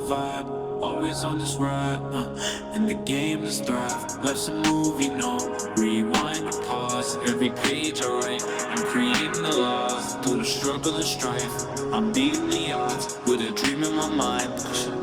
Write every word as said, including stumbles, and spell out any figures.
vibe, always on this ride, uh, and the game is thrive. Life's a movie, no rewind or pause. Every page I write, I'm creating the laws. Through the struggle and strife, I'm beating the odds with a dream in my mind.